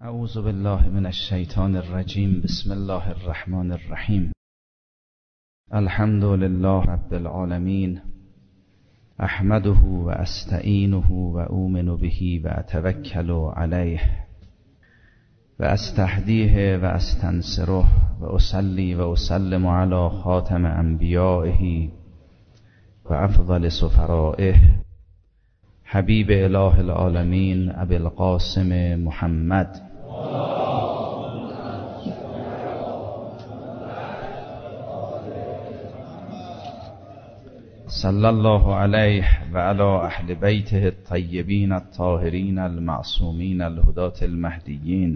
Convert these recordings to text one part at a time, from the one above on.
اعوذ بالله من الشیطان الرجیم. بسم الله الرحمن الرحیم. الحمد لله رب العالمین. احمده و استعینه و اؤمن به و اتوکل علیه و استهدیه و استنصره و اصلی و اسلم علی خاتم انبیائه و افضل سفرائه حبیب اله العالمین ابی القاسم محمد صلی الله علیه و علی اهل بیته الطیبین الطاهرین المعصومین الهداة المهدیین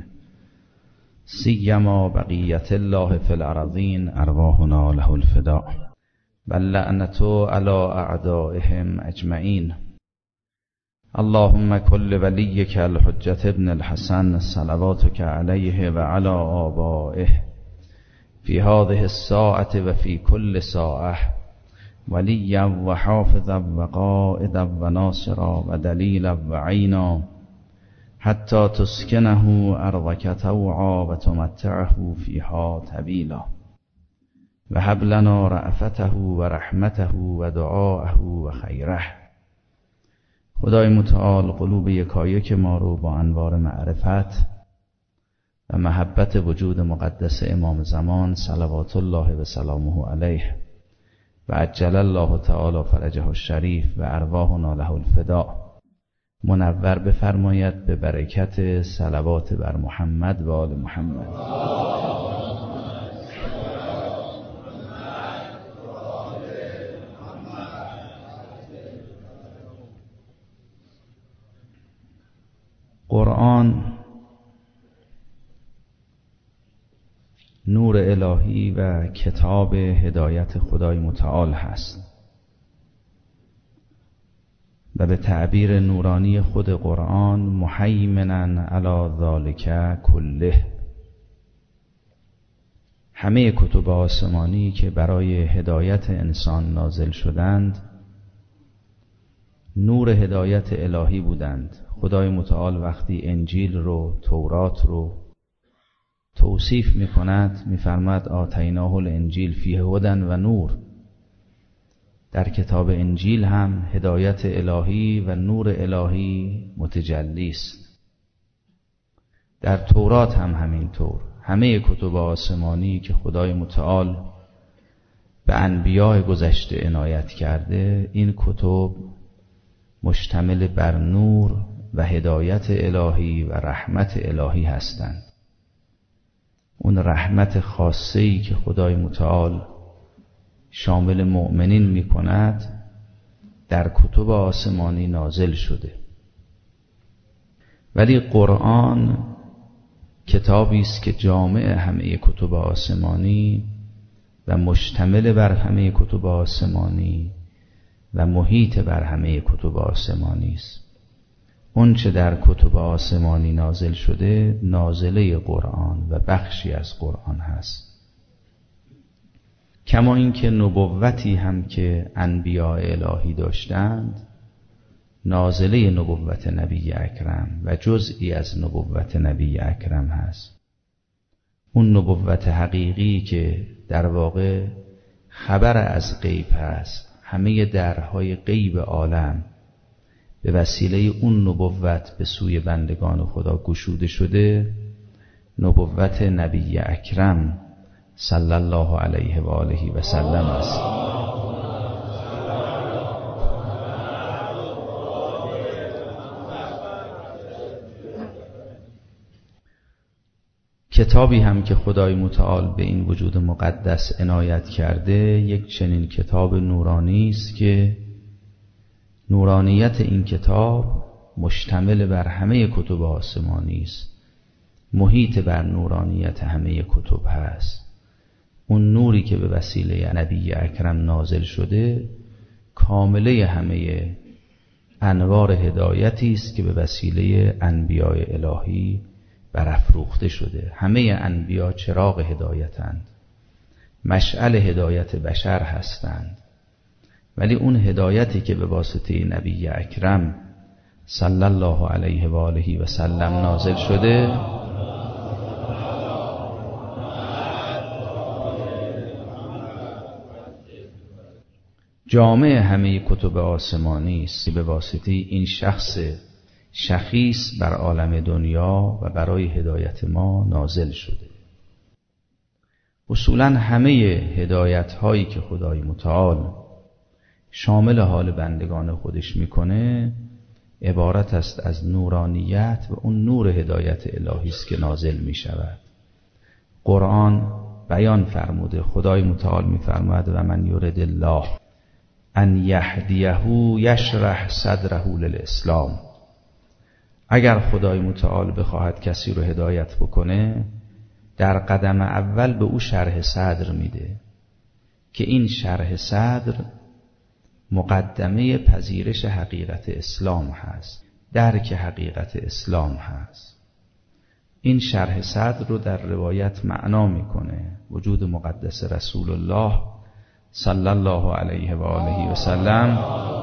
سیما بقیت الله فی الارضین ارواحنا له الفداء و لعنة علی اعدائهم اجمعین. اللهم كل وليك الحجة ابن الحسن صلواتك عليه وعلى آبائه في هذه الساعة وفي كل ساعة وليا وحافظا وقائدا وناصرا ودليلا وعينا حتى تسكنه أرضك طوعا وتمتعه فيها طويلا وهب لنا رأفته ورحمته ودعاءه وخيره. خدای متعال قلوب یکایک ما رو با انوار معرفت و محبت وجود مقدس امام زمان صلوات الله و سلامه علیه و عجل الله تعالی فرجه الشریف و ارواحنا له الفداء منور بفرماید به برکت صلوات بر محمد و آل محمد. قرآن نور الهی و کتاب هدایت خدای متعال هست و به تعبیر نورانی خود قرآن مهیمنا علی ذالک کله. همه کتب آسمانی که برای هدایت انسان نازل شدند نور هدایت الهی بودند. خدای متعال وقتی انجیل رو، تورات رو توصیف می کند می فرماید آتیناه الانجیل فیه هدی و نور. در کتاب انجیل هم هدایت الهی و نور الهی متجلی است. در تورات هم همینطور. همه کتب آسمانی که خدای متعال به انبیاء گذشته عنایت کرده این کتب مشتمل بر نور و هدایت الهی و رحمت الهی هستند. اون رحمت خاصه‌ای که خدای متعال شامل مؤمنین می کند در کتب آسمانی نازل شده. ولی قرآن کتابی است که جامع همه کتب آسمانی و مشتمل بر همه کتب آسمانی و محیط بر همه کتب آسمانی است. اون چه در کتب آسمانی نازل شده نازله قرآن و بخشی از قرآن هست. کما اینکه نبوتی هم که انبیاء الهی داشتند نازله نبوت نبی اکرم و جزئی از نبوت نبی اکرم هست. اون نبوت حقیقی که در واقع خبر از غیب هست. همه درهای غیب عالم به وسیله اون نبوت به سوی بندگان خدا گشوده شده نبوت نبی اکرم صلی الله علیه و آله و سلم است. کتابی هم که خدای متعال به این وجود مقدس عنایت کرده یک چنین کتاب نورانی است که نورانیت این کتاب مشتمل بر همه کتب آسمانی است. محیط بر نورانیت همه کتب هست. اون نوری که به وسیله نبی اکرم نازل شده کامله همه انوار هدایتی است که به وسیله انبیاء الهی برافروخته شده. همه انبیا چراغ هدایتند، مشعل هدایت بشر هستند. ولی اون هدایتی که به واسطه نبی اکرم صلی الله علیه و آله و سلم نازل شده جامع همه کتب آسمانی است به واسطه این شخص شخیص بر عالم دنیا و برای هدایت ما نازل شده. اصولاً همه هدایت هایی که خدای متعال شامل حال بندگان خودش میکنه عبارت است از نورانیت و اون نور هدایت الهی است که نازل میشود. قرآن بیان فرموده، خدای متعال میفرماید و من یرد الله ان یهدیه یشرح صدره للاسلام. اگر خدای متعال بخواهد کسی رو هدایت بکنه در قدم اول به او شرح صدر میده که این شرح صدر مقدمه پذیرش حقیقت اسلام هست، درک حقیقت اسلام هست. این شرح صدر رو در روایت معنا میکنه وجود مقدس رسول الله صلی الله علیه و آله و سلم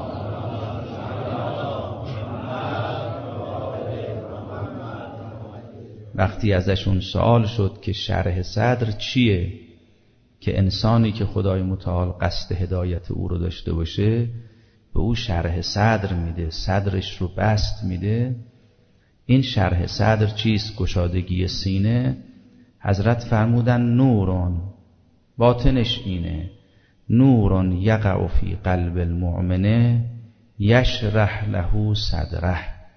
وقتی ازشون سوال شد که شرح صدر چیه، که انسانی که خدای متعال قصد هدایت او رو داشته باشه به او شرح صدر میده، صدرش رو بست میده. این شرح صدر چیست؟ گشادگی سینه. حضرت فرمودن نورون، باطنش اینه نورون یقع فی قلب المؤمنه یشرح له صدره.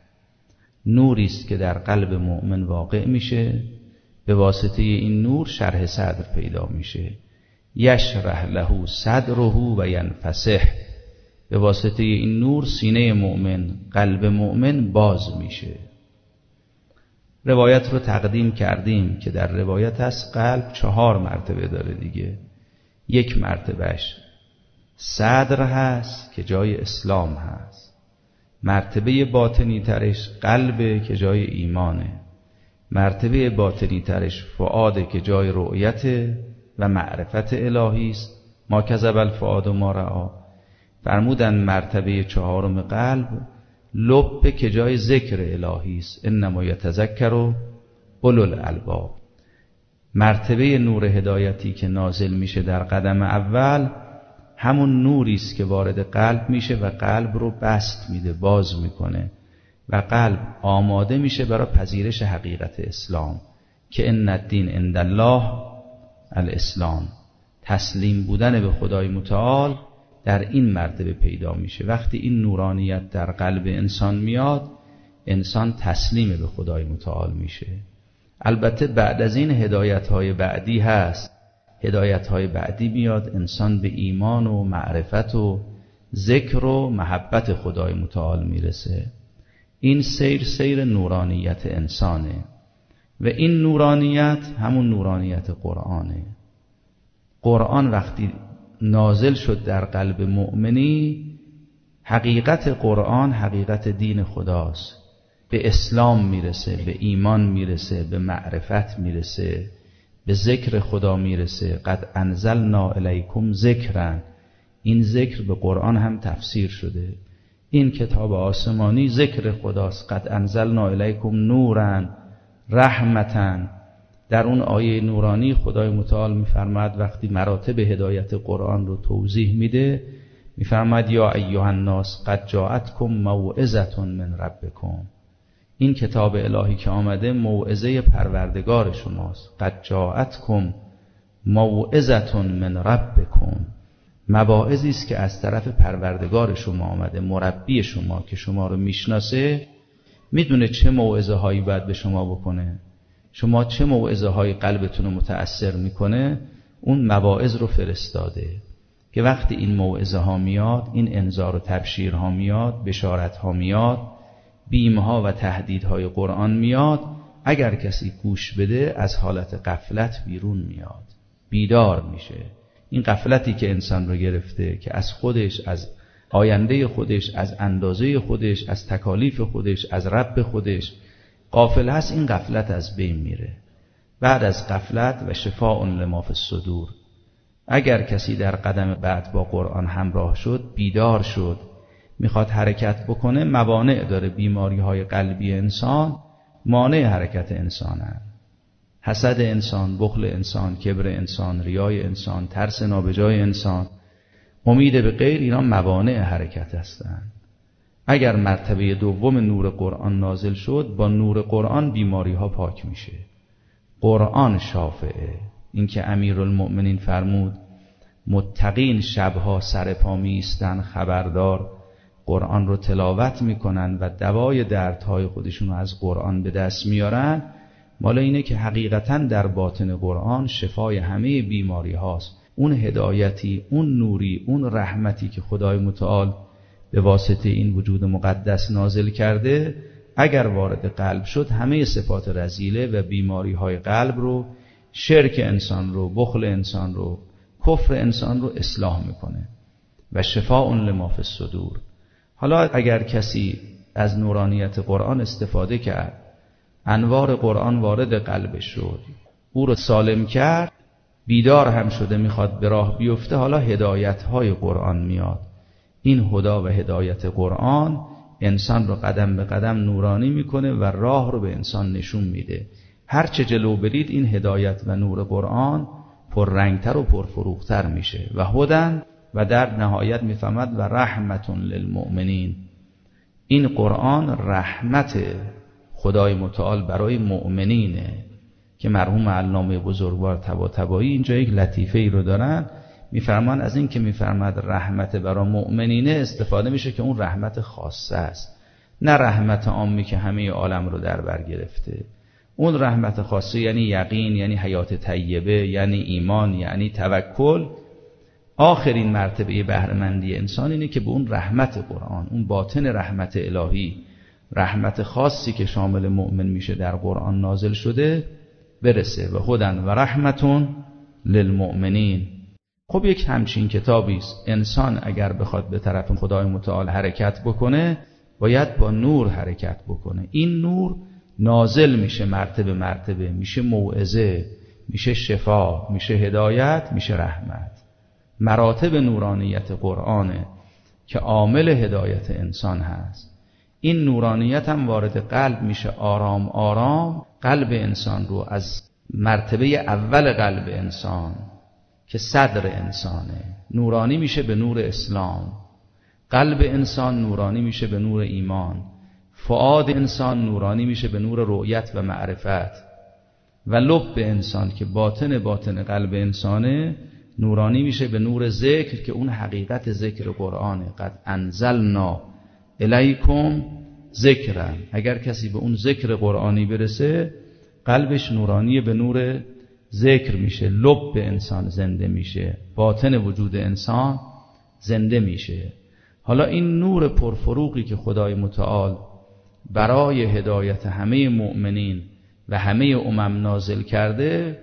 نوریست که در قلب مؤمن واقع میشه، به واسطه این نور شرح صدر پیدا میشه. یشرح له صدره و ینفسح. به واسطه این نور سینه مؤمن، قلب مؤمن باز میشه. روایت رو تقدیم کردیم که در روایت هست قلب 4 مرتبه داره دیگه. یک مرتبهش صدر هست که جای اسلام هست، مرتبه باطنی ترش قلبه که جای ایمانه، مرتبه باطنی ترش فؤاده که جای رؤیت و معرفت الهی است. ما کذب الفؤاد ما رأی. فرمودن مرتبه 4 قلب لب که جای ذکر الهی است. انما یتذکر اولو الالباب. مرتبه نور هدایتی که نازل میشه در قدم اول همون نوری است که وارد قلب میشه و قلب رو بست میده، باز میکنه و قلب آماده میشه برای پذیرش حقیقت اسلام که ان الدین عند الله الاسلام. تسلیم بودن به خدای متعال در این مرتبه پیدا میشه. وقتی این نورانیت در قلب انسان میاد انسان تسلیم به خدای متعال میشه. البته بعد از این هدایت‌های بعدی هست. هدایت‌های بعدی میاد انسان به ایمان و معرفت و ذکر و محبت خدای متعال میرسه. این سیر نورانیت انسانه و این نورانیت همون نورانیت قرآنه. قرآن وقتی نازل شد در قلب مؤمنی، حقیقت قرآن حقیقت دین خداست. به اسلام میرسه، به ایمان میرسه، به معرفت میرسه، به ذکر خدا میرسه. قد انزلنا الیکم ذکرا. این ذکر به قرآن هم تفسیر شده. این کتاب آسمانی ذکر خداست. قد انزلنا الیکم نورا رحمتا. در اون آیه نورانی خدای متعال میفرماد وقتی مراتب هدایت قرآن رو توضیح میده میفرماد یا ایها الناس قد جاءتکم موعظة من ربکم. این کتاب الهی که آمده موعظه پروردگار شماست. قد جاءتکم موعظة من ربکم. مواعظی است که از طرف پروردگار شما آمده، مربی شما که شما رو میشناسه، میدونه چه موعظه هایی باید به شما بکنه، شما چه موعظه های قلبتون رو متأثر میکنه. اون مواعظ رو فرستاده که وقتی این موعظه ها میاد، این انذار و تبشیر ها میاد، بشارت ها میاد، بیم ها و تهدید های قرآن میاد، اگر کسی گوش بده از حالت غفلت بیرون میاد، بیدار میشه. این غفلتی که انسان رو گرفته که از خودش، از آینده خودش، از اندازه خودش، از تکالیف خودش، از رب خودش غافل هست، این غفلت از بین میره. بعد از غفلت و شفاء لما فی الصدور، اگر کسی در قدم بعد با قرآن همراه شد، بیدار شد، میخواد حرکت بکنه، موانع داره. بیماری های قلبی انسان مانع حرکت انسان هست. حسد انسان، بخل انسان، کبر انسان، ریای انسان، ترس نابجای انسان. امید به غیر، اینا موانع حرکت هستند. اگر مرتبه دوم نور قرآن نازل شد، با نور قرآن بیماری ها پاک میشه. قرآن شافعه. این که امیرالمؤمنین فرمود متقین شبها سر پا میایستن، خبردار قرآن رو تلاوت میکنن و دوای دردهای خودشون رو از قرآن به دست میارن، مالا اینه که حقیقتا در باطن قرآن شفای همه بیماری هاست. اون هدایتی، اون نوری، اون رحمتی که خدای متعال به واسطه این وجود مقدس نازل کرده، اگر وارد قلب شد همه صفات رذیله و بیماری های قلب رو، شرک انسان رو، بخل انسان رو، کفر انسان رو اصلاح میکنه و شفاء لما فی الصدور. حالا اگر کسی از نورانیت قرآن استفاده کرد، انوار قرآن وارد قلبش شد، او رو سالم کرد، بیدار هم شده میخواد به راه بیفته، حالا هدایت های قرآن میاد. این هدا و هدایت قرآن انسان رو قدم به قدم نورانی میکنه و راه رو به انسان نشون میده. هرچه جلو برید این هدایت و نور قرآن پررنگتر و پرفروغتر میشه. و هدن، و در نهایت میفهمد و رحمت للمؤمنین. این قرآن رحمت خدای متعال برای مؤمنینه که مرحوم علامه بزرگوار طباطبایی اینجا یک لطیفه ای رو دارن، میفرمان از این که میفرماد رحمت برای مؤمنینه استفاده میشه که اون رحمت خاصه است، نه رحمت عامی که همه عالم رو در بر گرفته. اون رحمت خاصه یعنی یقین، یعنی حیات طیبه، یعنی ایمان، یعنی توکل. آخرین مرتبه بهره‌مندی انسان اینه که به اون رحمت قرآن، اون باطن رحمت الهی، رحمت خاصی که شامل مؤمن میشه در قرآن نازل شده برسه. و هدن و رحمتون للمؤمنین. خب یک همچین کتابی است. انسان اگر بخواد به طرف خدای متعال حرکت بکنه، باید با نور حرکت بکنه. این نور نازل میشه مرتبه مرتبه، میشه موعظه، میشه شفا، میشه هدایت، میشه رحمت. مراتب نورانیت قرآنه که عامل هدایت انسان هست. این نورانیت هم وارد قلب میشه آرام آرام، قلب انسان رو از مرتبه اول قلب انسان که صدر انسانه نورانی میشه به نور اسلام، قلب انسان نورانی میشه به نور ایمان، فؤاد انسان نورانی میشه به نور رؤیت و معرفت، و لب انسان که باطن قلب انسانه نورانی میشه به نور ذکر که اون حقیقت ذکر قرآنه. قد انزلنا الیکم ذکرا. اگر کسی به اون ذکر قرآنی برسه، قلبش نورانی به نور ذکر میشه، لب انسان زنده میشه، باطن وجود انسان زنده میشه. حالا این نور پرفروغی که خدای متعال برای هدایت همه مؤمنین و همه امم نازل کرده،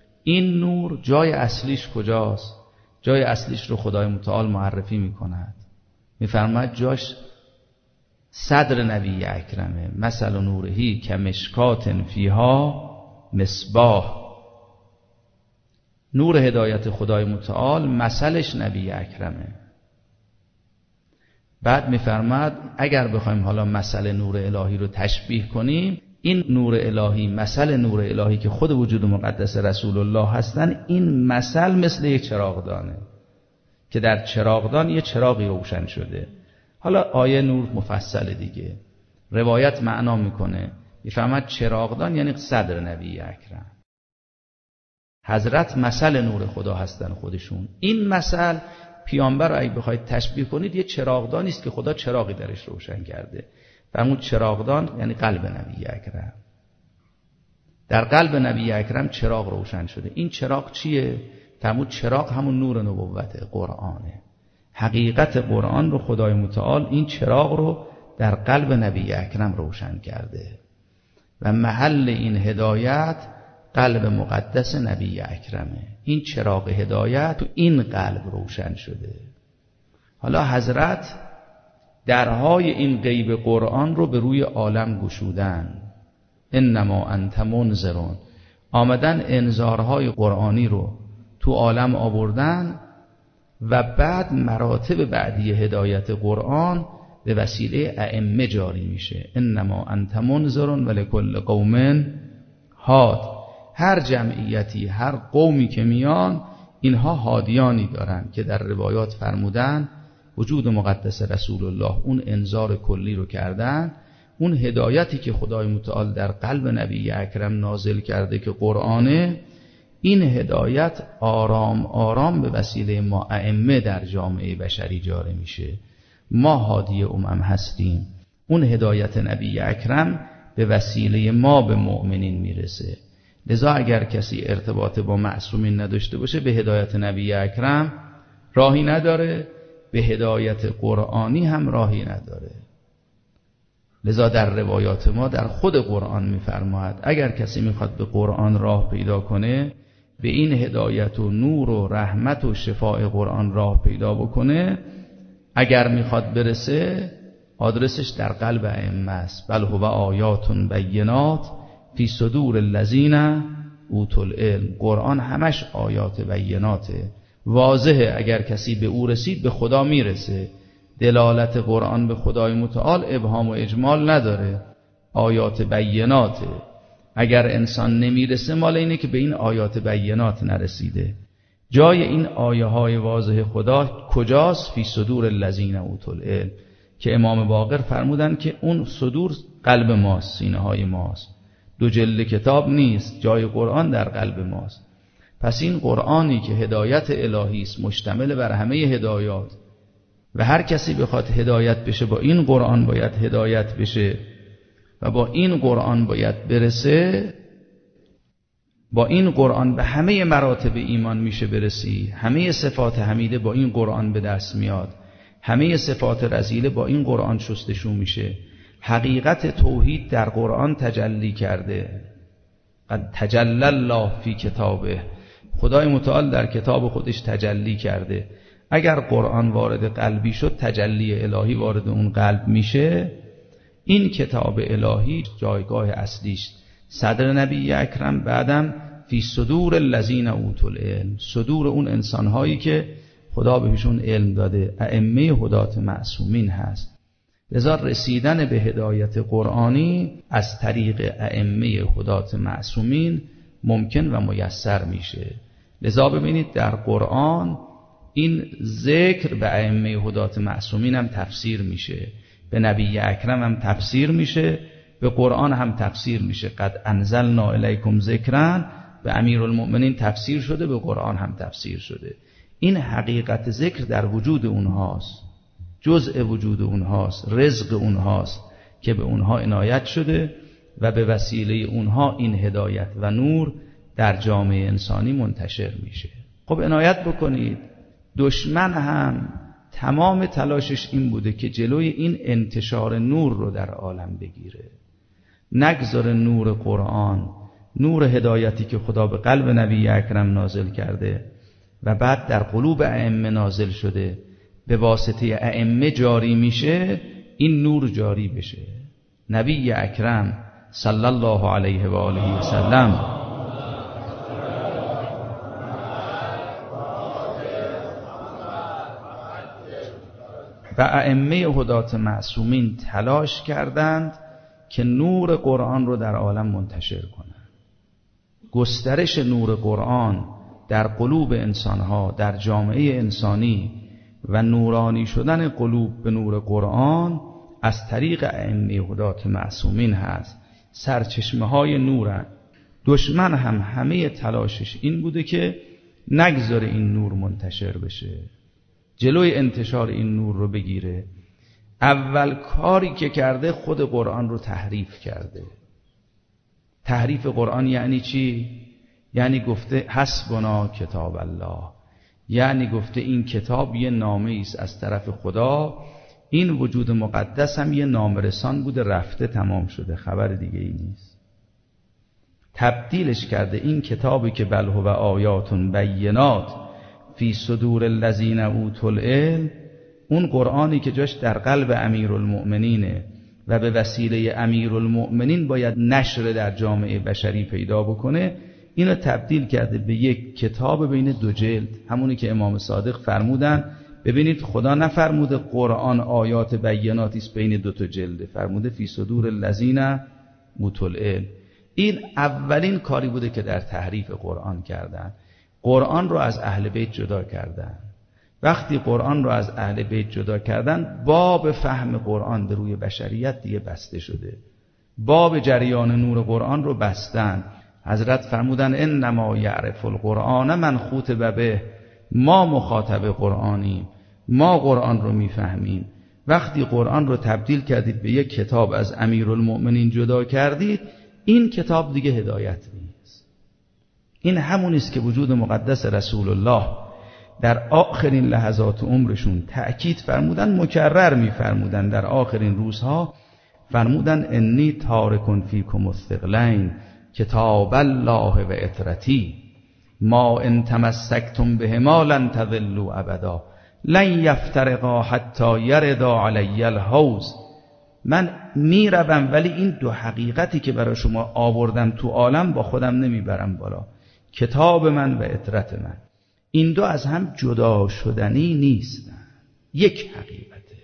این نور جای اصلیش کجاست؟ جای اصلیش رو خدای متعال معرفی میکند، میفرماید جاش صدر نبی اکرمه. مثل نورهی کمشکات فیها مصباح. نور هدایت خدای متعال مثلش نبی اکرمه. بعد میفرماد اگر بخوایم حالا مثل نور الهی رو تشبیه کنیم، این نور الهی، مثل نور الهی که خود وجود مقدس رسول الله هستن، این مثل مثل یک چراغدانه که در چراغدان یه چراغی روشن شده. حالا آیه نور مفصل دیگه، روایت معنا میکنه، میفهمد چراغدان یعنی صدر نبی اکرم. حضرت مثل نور خدا هستن خودشون. این مثل پیامبر رو اگه بخواید تشبیه کنید، یه چراغدانی است که خدا چراغی درش روشن کرده. و همون چراغدان یعنی قلب نبی اکرم. در قلب نبی اکرم چراغ روشن شده. این چراغ چیه؟ همون چراغ همون نور نبوت قرآنه. حقیقت قرآن رو خدای متعال این چراغ رو در قلب نبی اکرم روشن کرده و محل این هدایت قلب مقدس نبی اکرمه. این چراغ هدایت تو این قلب روشن شده. حالا حضرت درهای این غیب قرآن رو به روی عالم گشودن. انما انت منذرون. آمدن انذارهای قرآنی رو تو عالم آوردن و بعد مراتب بعدی هدایت قرآن به وسیله ائمه جاری میشه. انما انت منذرون ولکل قوم هاد. هر جمعیتی، هر قومی که میان، اینها هادیانی دارن که در روایات فرمودن وجود مقدس رسول الله اون انذار کلی رو کردن. اون هدایتی که خدای متعال در قلب نبی اکرم نازل کرده که قرآنه، این هدایت آرام آرام به وسیله ما ائمه در جامعه بشری جاری میشه. ما هادی امم هستیم، اون هدایت نبی اکرم به وسیله ما به مؤمنین میرسه. لذا اگر کسی ارتباط با معصومین نداشته باشه به هدایت نبی اکرم راهی نداره، به هدایت قرآنی هم راهی نداره. لذا در روایات ما در خود قرآن میفرماید اگر کسی میخواد به قرآن راه پیدا کنه، به این هدایت و نور و رحمت و شفاء قرآن راه پیدا بکنه، اگر میخواد برسه آدرسش در قلب ائمه است. بل هو آیات بینات فی صدور الذین اوتوا العلم. قرآن همش آیات بیناته، واضحه. اگر کسی به او رسید به خدا میرسه. دلالت قرآن به خدای متعال ابهام و اجمال نداره، آیات بیناته. اگر انسان نمیرسه مال اینه که به این آیات بینات نرسیده. جای این آیه های واضح خدا کجاست؟ فی صدور الذین اوتوا العلم، که امام باقر فرمودن که اون صدور قلب ماست، سینه های ماست، 2 جلد کتاب نیست، جای قرآن در قلب ماست. پس این قرآنی که هدایت الهی است، مشتمل بر همه هدایات و هر کسی بخواد هدایت بشه با این قرآن باید هدایت بشه و با این قرآن باید برسه. با این قرآن به همه مراتب ایمان میشه برسی. همه صفات حمیده با این قرآن به دست میاد، همه صفات رذیله با این قرآن شستشون میشه. حقیقت توحید در قرآن تجلی کرده. قد تجلی الله فی کتابه، خدای متعال در کتاب خودش تجلی کرده. اگر قرآن وارد قلبی شد، تجلی الهی وارد اون قلب میشه. این کتاب الهی جایگاه اصلیش صدر نبی اکرم، بعدم فی صدور الذین اوتوا العلم، صدور اون انسانهایی که خدا بهشون علم داده، ائمه هدات معصومین هست. لذا رسیدن به هدایت قرآنی از طریق ائمه هدات معصومین ممکن و میسر میشه. لذا ببینید در قرآن این ذکر به ائمه هدات معصومین هم تفسیر میشه، به نبی اکرم هم تفسیر میشه، به قرآن هم تفسیر میشه. قد انزلنا الیکم ذکرا به امیرالمؤمنین تفسیر شده، به قرآن هم تفسیر شده. این حقیقت ذکر در وجود اونهاست، جزء وجود اونهاست، رزق اونهاست که به اونها عنایت شده و به وسیله اونها این هدایت و نور در جامعه انسانی منتشر میشه. خب عنایت بکنید، دشمن هم تمام تلاشش این بوده که جلوی این انتشار نور رو در عالم بگیره. نگذاره نور قرآن، نور هدایتی که خدا به قلب نبی اکرم نازل کرده و بعد در قلوب ائمه نازل شده، به واسطه ائمه جاری میشه، این نور جاری بشه. نبی اکرم صلی الله علیه و آله و سلم و ائمه هدات معصومین تلاش کردند که نور قرآن رو در عالم منتشر کنند. گسترش نور قرآن در قلوب انسانها، در جامعه انسانی و نورانی شدن قلوب به نور قرآن از طریق ائمه هدات معصومین هست. سرچشمه های نورن. دشمن هم همه تلاشش این بوده که نگذاره این نور منتشر بشه، جلوی انتشار این نور رو بگیره. اول کاری که کرده خود قرآن رو تحریف کرده. تحریف قرآن یعنی چی؟ یعنی گفته حسبنا کتاب الله، یعنی گفته این کتاب یه نامه است از طرف خدا، این وجود مقدس هم یه نامرسان بوده، رفته تمام شده، خبر دیگه ای نیست. تبدیلش کرده این کتابی که بل هو آیات بینات فی صدور الذین اوتوا العلم، اون قرآنی که جاش در قلب امیرالمؤمنینه و به وسیله امیرالمؤمنین باید نشر در جامعه بشری پیدا بکنه، اینو تبدیل کرده به یک کتاب بین 2 جلد. همونی که امام صادق فرمودن، ببینید خدا نفرموده قرآن آیات بیناتی است بین 2 جلد، فرموده فی صدور الذین اوتوا العلم. این اولین کاری بوده که در تحریف قرآن کردن. قرآن رو از اهل بیت جدا کردن. وقتی قرآن رو از اهل بیت جدا کردن، باب فهم قرآن به روی بشریت دیگه بسته شده. باب جریان نور قرآن رو بستن. حضرت فرمودن انما یعرف القرآن من خاطب به، ما مخاطب قرآنیم، ما قرآن رو میفهمیم. وقتی قرآن رو تبدیل کردید به یک کتاب از امیرالمؤمنین جدا کردید، این کتاب دیگه هدایت نیست. این همونی است که وجود مقدس رسول الله در آخرین لحظات عمرشون تأکید فرمودن، مکرر میفرمودن در آخرین روزها، فرمودن انی تارک فیکم الثقلین کتاب الله و اطرتی ما ان تمسکتم بهما لن تضلوا ابدا لن یفترقا حتی یردا علی الحوض. من میروم ولی این دو حقیقتی که برای شما آوردم تو عالم با خودم نمیبرم بالا، کتاب من و اطرت من. این دو از هم جدا شدنی نیستن، یک حقیقته.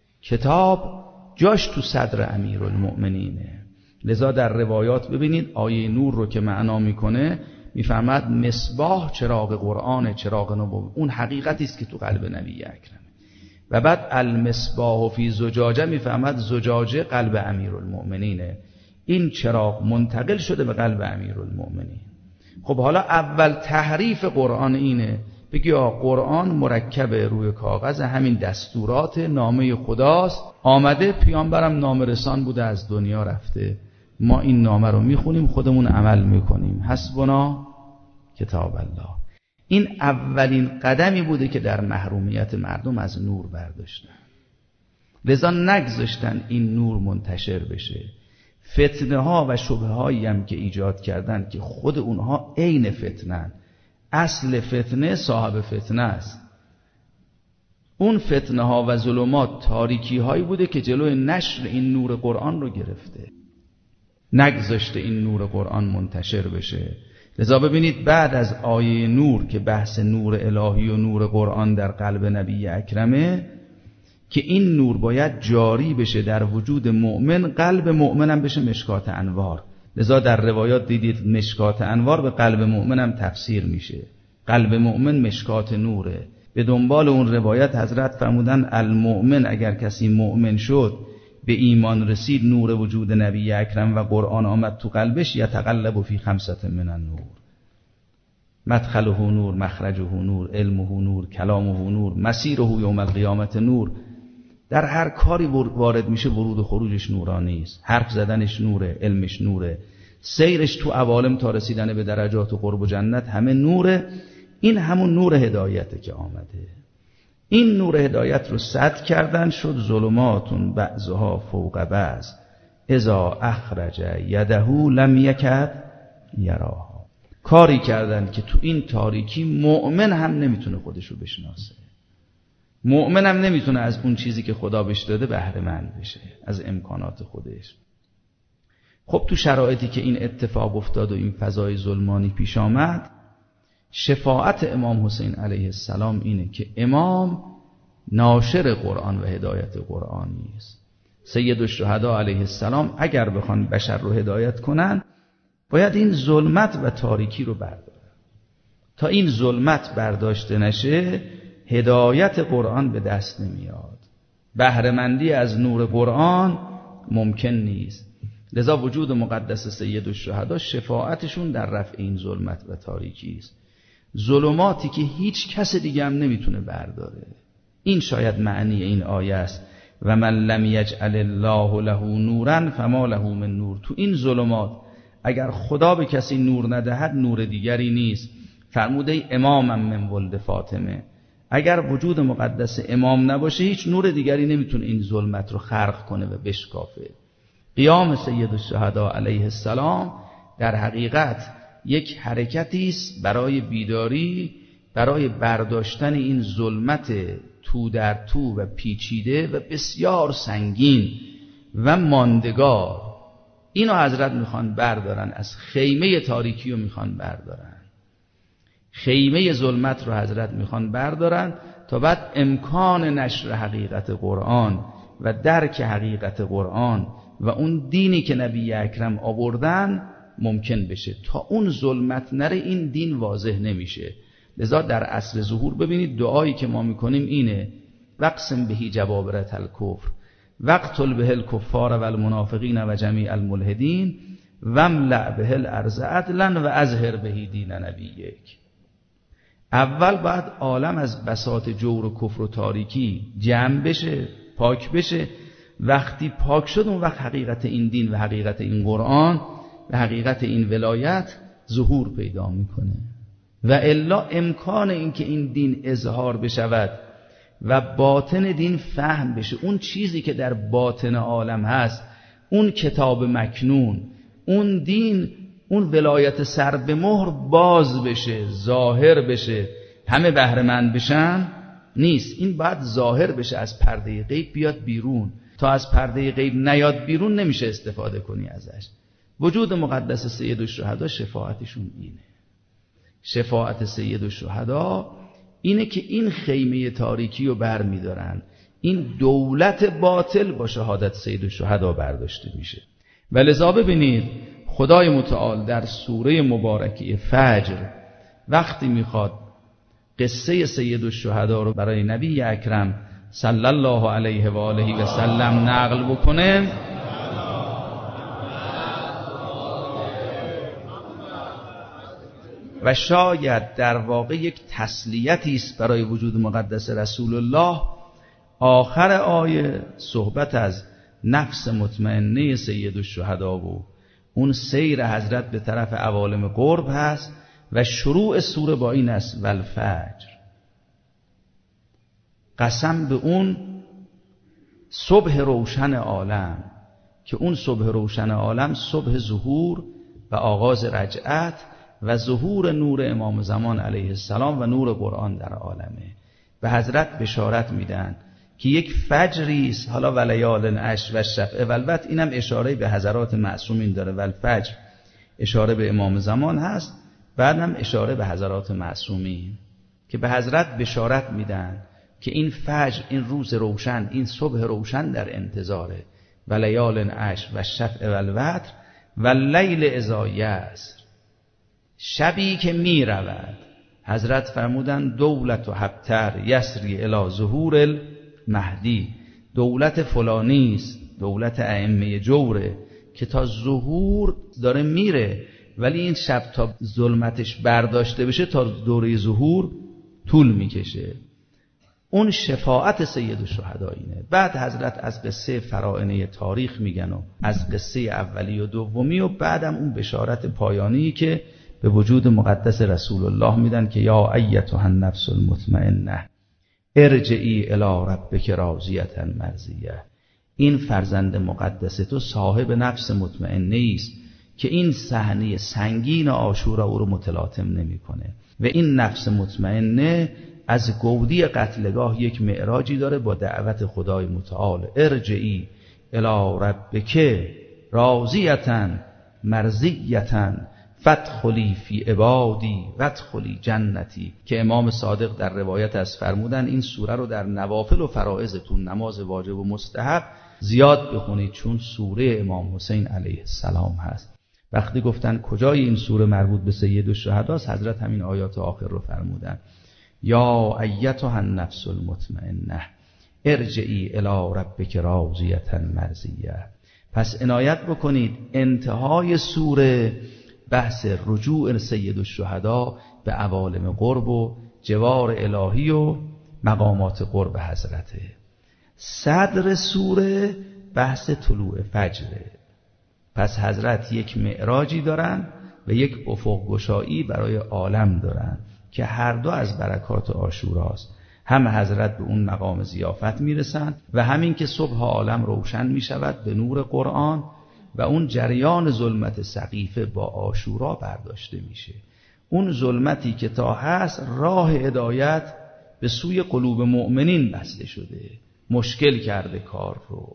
کتاب جاش تو صدر امیرالمؤمنینه. لذا در روایات ببینید آیه نور رو که معنا میکنه میفهمد مصباح چراغ قرآن، چراغ نبوت، اون حقیقتی است که تو قلب نبی اکرم. و بعد المصباح فی زجاجه میفهمد زجاجه قلب امیرالمؤمنینه. این چراغ منتقل شده به قلب امیرالمؤمنین. خب حالا اول تحریف قرآن اینه، بگی قرآن مرکب روی کاغذ همین دستورات نامه خداست، آمده پیامبرم نامه رسان بوده از دنیا رفته، ما این نامه رو میخونیم خودمون عمل میکنیم، حسبنا کتاب الله. این اولین قدمی بوده که در محرومیت مردم از نور برداشتن. لذا نگذاشتن این نور منتشر بشه. فتنه ها و شبه هایی هم که ایجاد کردن که خود اونها عین فتنن، اصل فتنه صاحب فتنه است. اون فتنه ها و ظلمات تاریکی هایی بوده که جلوی نشر این نور قرآن رو گرفته، نگذاشته این نور قرآن منتشر بشه. لذا ببینید بعد از آیه نور که بحث نور الهی و نور قرآن در قلب نبی اکرمه، که این نور باید جاری بشه در وجود مؤمن، قلب مؤمن هم بشه مشکات انوار. لذا در روایات دیدید مشکات انوار به قلب مؤمن هم تفسیر میشه، قلب مؤمن مشکات نوره. به دنبال اون روایت حضرت فرمودن المؤمن، اگر کسی مؤمن شد به ایمان رسید، نور وجود نبی اکرم و قرآن آمد تو قلبش، یتقلب فی خمسة من النور، مدخله نور، مخرجه نور، علمه نور، کلامه نور، مسیره یوم القیامت نور. در هر کاری وارد میشه ورود و خروجش نورانی است. حرف زدنش نوره، علمش نوره، سیرش تو عوالم تا رسیدن به درجات و قرب و جنت همه نوره. این همون نور هدایته که آمده. این نور هدایت رو سد کردن، شد ظلماتون بعضها فوق بعض اذا اخرج یده لم یکد یراها. کاری کردن که تو این تاریکی مؤمن هم نمیتونه خودشو بشناسه، مؤمن هم نمیتونه از اون چیزی که خدا بهش داده بهره مند بشه، از امکانات خودش. خب تو شرایطی که این اتفاق افتاد و این فضای ظلمانی پیش آمد، شفاعت امام حسین علیه السلام اینه که امام ناشر قرآن و هدایت قرآن نیست. سید الشهدا علیه السلام اگر بخوان بشر رو هدایت کنن، باید این ظلمت و تاریکی رو بردارن. تا این ظلمت برداشته نشه، هدایت قرآن به دست نمیاد، بهره مندی از نور قرآن ممکن نیست. لذا وجود مقدس سید الشهدا شفاعتشون در رفع این ظلمت و تاریکی است، ظلماتی که هیچ کس دیگه هم نمیتونه برداره. این شاید معنی این آیه است و من لم یجعل الله له نورا فما له من نور. تو این ظلمات اگر خدا به کسی نور ندهد، نور دیگری نیست. فرموده امامم من ولد فاطمه، اگر وجود مقدس امام نباشه، هیچ نور دیگری نمیتونه این ظلمت رو خرق کنه و بشکافه. قیام سید الشهدا علیه السلام در حقیقت یک حرکتی است برای بیداری، برای برداشتن این ظلمت تو در تو و پیچیده و بسیار سنگین و ماندگار. اینو حضرت میخوان بردارن، از خیمه تاریکی رو میخوان بردارن، خیمه ظلمت رو حضرت میخوان بردارن تا بعد امکان نشر حقیقت قرآن و درک حقیقت قرآن و اون دینی که نبی اکرم آوردن ممکن بشه. تا اون ظلمت نره این دین واضح نمیشه. لذا در عصر ظهور ببینید دعایی که ما میکنیم اینه: وقسم بهی جبابرة الکفر وقتل به الکفار و المنافقین و جمیع الملحدین واملأ به الارض عدلا و اظهر بهی دین نبیک. اول باید عالم از بساط جور و کفر و تاریکی جمع بشه، پاک بشه. وقتی پاک شد اون وقت حقیقت این دین و حقیقت این قرآن و حقیقت این ولایت ظهور پیدا میکنه. و الا امکان این که این دین اظهار بشود و باطن دین فهم بشه، اون چیزی که در باطن عالم هست، اون کتاب مکنون، اون دین، اون ولایت سر به مهر باز بشه، ظاهر بشه، همه بهره مند بشن، نیست. این باید ظاهر بشه، از پرده غیب بیاد بیرون. تا از پرده غیب نیاد بیرون نمیشه استفاده کنی ازش. وجود مقدس سید الشهدا شفاعتشون اینه. شفاعت سید الشهدا اینه که این خیمه تاریکی رو بر میدارن، این دولت باطل با شهادت سید الشهدا برداشته میشه. و لذا ببینید خدای متعال در سوره مبارکه فجر وقتی میخواد قصه سید الشهدا رو برای نبی اکرم صلی الله علیه و آله و سلم نقل بکنه، و شاید در واقع یک تسلیتی است برای وجود مقدس رسول الله، آخر آیه صحبت از نفس مطمئنه سید الشهدا و اون سیر حضرت به طرف عوالم قرب هست و شروع سوره با این است: والفجر، قسم به اون صبح روشن عالم، که اون صبح روشن عالم صبح ظهور و آغاز رجعت و ظهور نور امام زمان علیه السلام و نور قرآن در عالمه. به حضرت بشارت میدن که یک فجری است، حالا ولیال عشر و شفع و الوتر، اینم اشاره به حضرات معصومین داره. والفجر اشاره به امام زمان هست، بعدم اشاره به حضرات معصومین که به حضرت بشارت میدن که این فجر، این روز روشن، این صبح روشن در انتظاره. ولیال عشر و شفع و الوتر و اللیل اذا یسر، شبی که می رود. حضرت فرمودن دولت و حبتر یسری الی ظهور المهدی، دولت فلانی است، دولت ائمه جوره که تا ظهور داره میره، ولی این شب تا ظلمتش برداشته بشه تا دوره ظهور طول میکشه. اون شفاعت سید الشهدا اینه. بعد حضرت از قصه فراعنه تاریخ میگن و از قصه اولی و دومی، و بعدم اون بشارت پایانی که به وجود مقدس رسول الله میدن که یا ایتها النفس المطمئنه ارجعی الی ربک راضیة مرضیه. این فرزند مقدس تو صاحب نفس مطمئنه است که این صحنه سنگین عاشورا او رو متلاطم نمیکنه، و این نفس مطمئنه از گودی قتلگاه یک معراجی داره با دعوت خدای متعال: ارجعی الی ربک راضیة مرضیة فادخلی فی عبادی وادخلی جنتی، که امام صادق در روایت از فرمودن این سوره رو در نوافل و فرائضتون، نماز واجب و مستحب، زیاد بخونید، چون سوره امام حسین علیه السلام هست. وقتی گفتن کجای این سوره مربوط به سید الشهداست، حضرت همین آیات آخر رو فرمودن: یا ایتها النفس المطمئنه ارجعی الی ربک راضیة مرضیه. پس عنایت بکنید انتهای سوره بحث رجوع سید الشهدا به عوالم قرب و جوار الهی و مقامات قرب حضرته. صدر سوره بحث طلوع فجره. پس حضرت یک معراجی دارن و یک افق گشایی برای عالم دارن که هر دو از برکات عاشوراست. هم حضرت به اون مقام ضیافت میرسن و همین که صبح عالم روشن میشود به نور قرآن و اون جریان ظلمت سقیفه با عاشورا برداشته میشه. اون ظلمتی که تا هست راه هدایت به سوی قلوب مؤمنین بسته شده، مشکل کرده کار رو.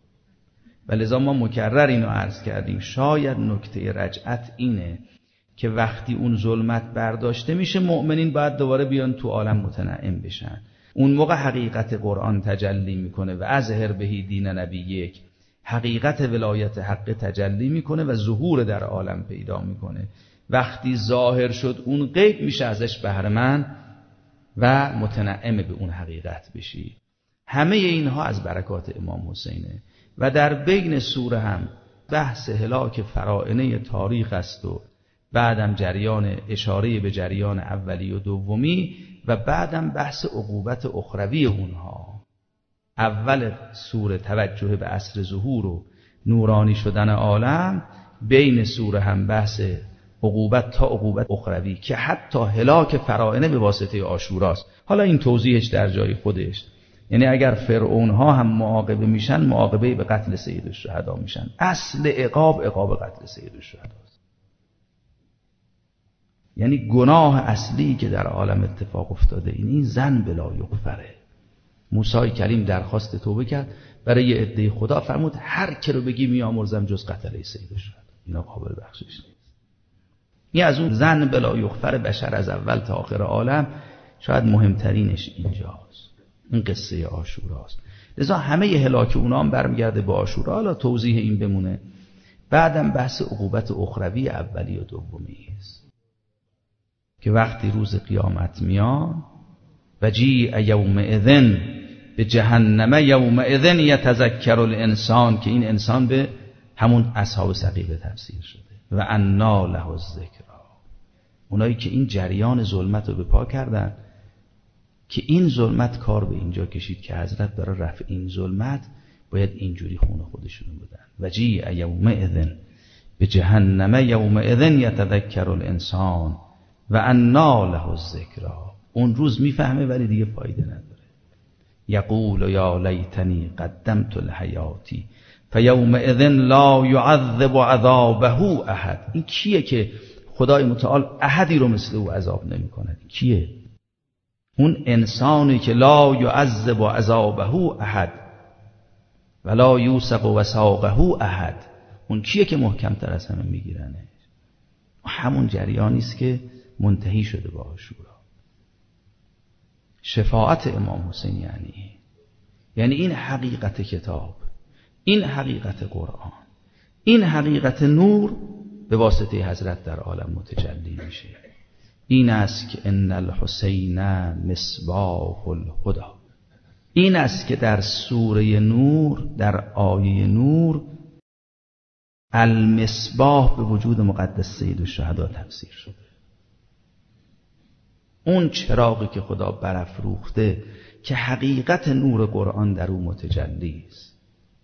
و لذا ما مکرر اینو عرض کردیم، شاید نکته رجعت اینه که وقتی اون ظلمت برداشته میشه مؤمنین باید دوباره بیان تو عالم متنعم بشن. اون موقع حقیقت قرآن تجلی میکنه و اظهر بهی دین نبیک، حقیقت ولایت حق تجلی میکنه و ظهور در عالم پیدا میکنه. وقتی ظاهر شد اون غیب میشه ازش بهره مند و متنعم به اون حقیقت بشی. همه اینها از برکات امام حسینه. و در بین سوره هم بحث هلاک فرائنه تاریخ است و بعدم جریان اشاره به جریان اولی و دومی و بعدم بحث عقوبت اخروی اونها. اول سوره توجه به عصر ظهور و نورانی شدن عالم، بین سوره هم بحث عقوبت تا عقوبت اخروی که حتی هلاک فرائنه به واسطه عاشوراست. حالا این توضیحش در جای خودش، یعنی اگر فرعون ها هم معاقبه میشن، معاقبه به قتل سید الشهدا میشن. اصل عقاب قتل سید الشهدا است. یعنی گناه اصلی که در عالم اتفاق افتاده این زن بلا یغفره. موسی کلیم درخواست توبه کرد برای یه عده، خدا فرمود هر کی رو بگی میامرزم جز قتل سید الشهدا. اینا قابل بخشش نیست. این از اون زن بلا یغفر بشر از اول تا آخر عالم شاید مهمترینش اینجاست. این قصه عاشوراست. لذا همه هلاک اونا هم برمیگرده به عاشورا. حالا توضیح این بمونه. بعدم بحث عقوبت اخروی اولی و دومی است که وقتی روز قیامت میان و جیء یومئذ به جهنم یومئذ یتذکر الانسان، که این انسان به همون اصحاب سقیفه تفسیر شده. و انا له الذکری، اونایی که این جریان ظلمت رو به پا کردن، که این ظلمت کار به اینجا کشید که حضرت برای رفع این ظلمت باید اینجوری خون خودشون بدن. و جیء یومئذ به جهنم یومئذ یتذکر الانسان و انا له الذکری. اون روز میفهمه ولی دیگه فایده نداره. یقول یا لیتنی قدمت لحیاتی فیومئذ لا یعذب عذابه احد. این کیه که خدای متعال احدی رو مثل او عذاب نمی کند؟ کیه؟ اون انسانی که لا یعذب عذابه احد ولا یوثق وثاقه احد. اون کیه که محکمتر از همه میگیرنه؟ همون جریانی است که منتهی شده با عاشورا. شفاعت امام حسین یعنی این حقیقت کتاب، این حقیقت قرآن، این حقیقت نور به واسطه حضرت در عالم متجلی میشه. این است که ان الحسین مصباح الهدی. این است که در سوره نور، در آیه نور، المصباح به وجود مقدس سید الشهدا تفسیر شده. اون چراغی که خدا برافروخته که حقیقت نور قرآن در او متجلی است.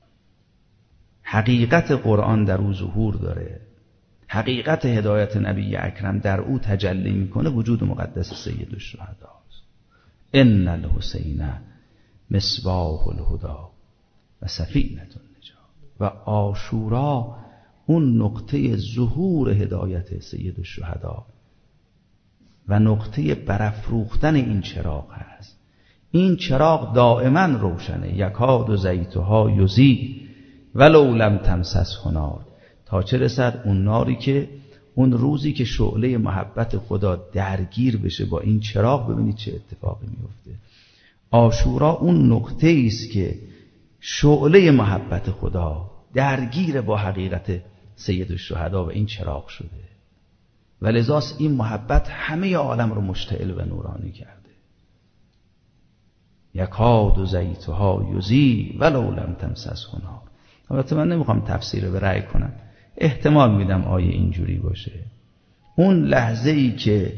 حقیقت قرآن در او ظهور داره. حقیقت هدایت نبی اکرم در او تجلی میکنه. وجود مقدس سید الشهدا است. ان الحسین مصباح الهدی و سفینة النجات. و عاشورا اون نقطه ظهور هدایت سید الشهدا و نقطه برافروختن این چراغ هست. این چراغ دائما روشنه. یکاد زیتها یضیء ولو لم تمسسه نار. تا چه رسد اون ناری که اون روزی که شعله محبت خدا درگیر بشه با این چراغ، ببینید چه اتفاقی میفته. عاشورا اون نقطه است که شعله محبت خدا درگیر با حقیقت سید الشهدا و این چراغ شده و لذاست این محبت همه عالم رو مشتعل و نورانی کرده. یکاد زیتها یضیء ولو لم تمسسه نار. البته من نمیخوام تفسیر به رأی کنم، احتمال میدم آیه اینجوری باشه. اون لحظه‌ای که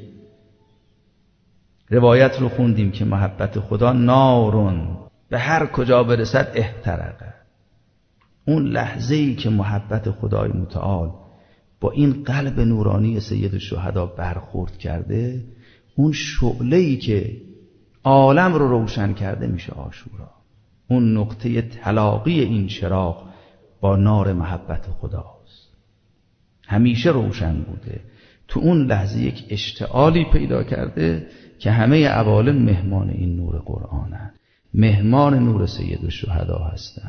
روایت رو خوندیم که محبت خدا نارون به هر کجا برسد احترقه، اون لحظه‌ای که محبت خدای متعال با این قلب نورانی سید الشهدا برخورد کرده، اون شعله‌ای که عالم رو روشن کرده میشه عاشورا. اون نقطه تلاقی این چراغ با نار محبت خداست. همیشه روشن بوده. تو اون لحظه یک اشتعالی پیدا کرده که همه عوالم مهمان این نور قرآنن، مهمان نور سید الشهدا هستن.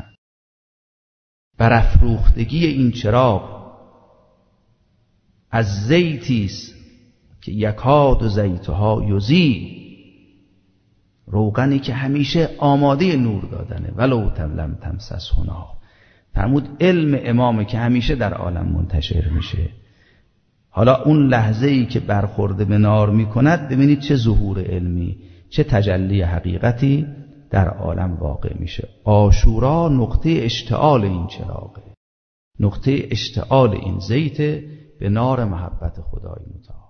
برافروختگی این چراغ از زیتیست که یکاد زیتها یضیء، روغنی که همیشه آماده نور دادنه. ولو لم تمسسه نار. فرمود علم امامه که همیشه در عالم منتشر میشه. حالا اون لحظه‌ای که برخورده به نار میکند، ببینید چه ظهور علمی، چه تجلی حقیقتی در عالم واقع میشه. عاشورا نقطه اشتعال این چراغه، نقطه اشتعال این زیت به نار محبت خدای متعال.